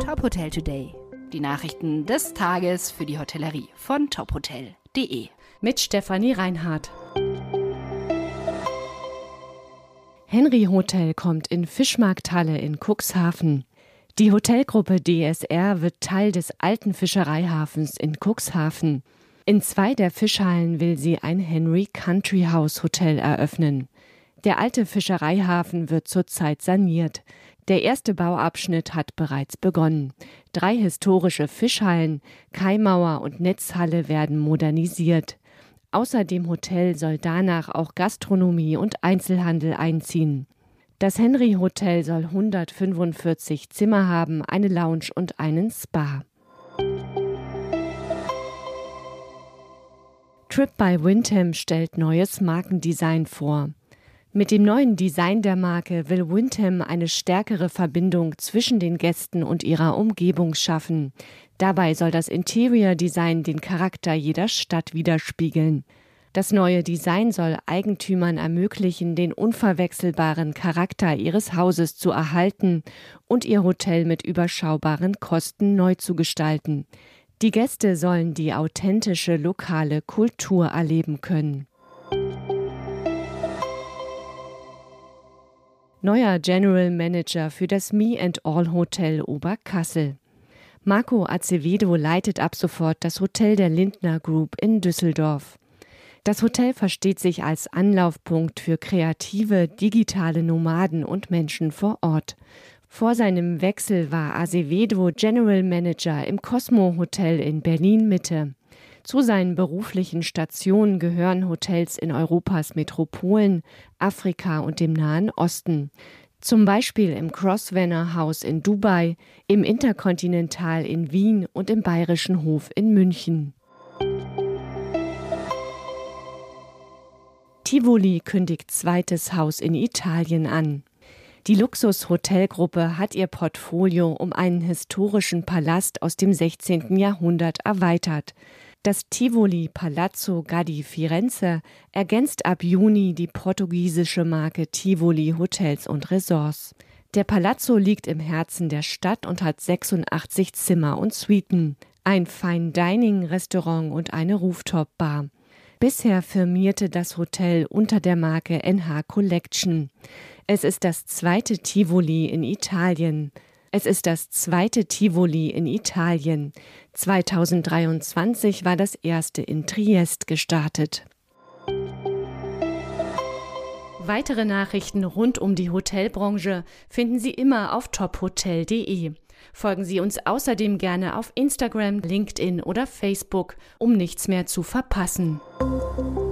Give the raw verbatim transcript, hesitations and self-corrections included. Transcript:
Top Hotel Today. Die Nachrichten des Tages für die Hotellerie von top hotel punkt de. Mit Stefanie Reinhardt. Henry Hotel kommt in Fischmarkthalle in Cuxhaven. Die Hotelgruppe D S R wird Teil des alten Fischereihafens in Cuxhaven. In zwei der Fischhallen will sie ein Henry Country House Hotel eröffnen. Der alte Fischereihafen wird zurzeit saniert. Der erste Bauabschnitt hat bereits begonnen. Drei historische Fischhallen, Kaimauer und Netzhalle werden modernisiert. Außer dem Hotel soll danach auch Gastronomie und Einzelhandel einziehen. Das Henry Hotel soll hundertfünfundvierzig Zimmer haben, eine Lounge und einen Spa. Trip by Wyndham stellt neues Markendesign vor. Mit dem neuen Design der Marke will Wyndham eine stärkere Verbindung zwischen den Gästen und ihrer Umgebung schaffen. Dabei soll das Interior Design den Charakter jeder Stadt widerspiegeln. Das neue Design soll Eigentümern ermöglichen, den unverwechselbaren Charakter ihres Hauses zu erhalten und ihr Hotel mit überschaubaren Kosten neu zu gestalten. Die Gäste sollen die authentische lokale Kultur erleben können. Neuer General Manager für das Me and All Hotel Oberkassel. Marco Acevedo leitet ab sofort das Hotel der Lindner Group in Düsseldorf. Das Hotel versteht sich als Anlaufpunkt für kreative, digitale Nomaden und Menschen vor Ort. Vor seinem Wechsel war Acevedo General Manager im Cosmo Hotel in Berlin-Mitte. Zu seinen beruflichen Stationen gehören Hotels in Europas Metropolen, Afrika und dem Nahen Osten. Zum Beispiel im Grosvenor House in Dubai, im Intercontinental in Wien und im Bayerischen Hof in München. Tivoli kündigt zweites Haus in Italien an. Die Luxus-Hotelgruppe hat ihr Portfolio um einen historischen Palast aus dem sechzehnten Jahrhundert erweitert. Das Tivoli Palazzo Gaddi Firenze ergänzt ab Juni die portugiesische Marke Tivoli Hotels und Resorts. Der Palazzo liegt im Herzen der Stadt und hat sechsundachtzig Zimmer und Suiten, ein Fine-Dining-Restaurant und eine Rooftop-Bar. Bisher firmierte das Hotel unter der Marke N H Collection. Es ist das zweite Tivoli in Italien. Es ist das zweite Tivoli in Italien. zweitausenddreiundzwanzig war das erste in Triest gestartet. Weitere Nachrichten rund um die Hotelbranche finden Sie immer auf top hotel punkt de. Folgen Sie uns außerdem gerne auf Instagram, LinkedIn oder Facebook, um nichts mehr zu verpassen.